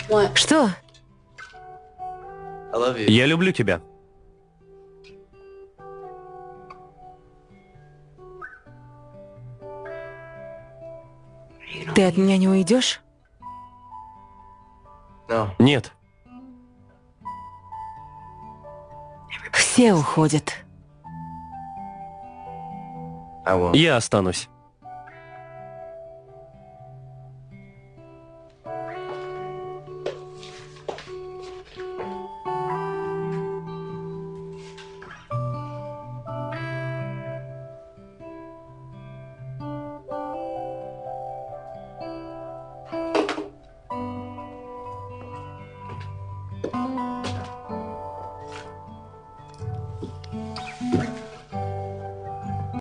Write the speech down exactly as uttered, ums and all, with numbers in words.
Что? Я люблю тебя. Ты от меня не уйдешь? Нет. Все уходят. Я останусь.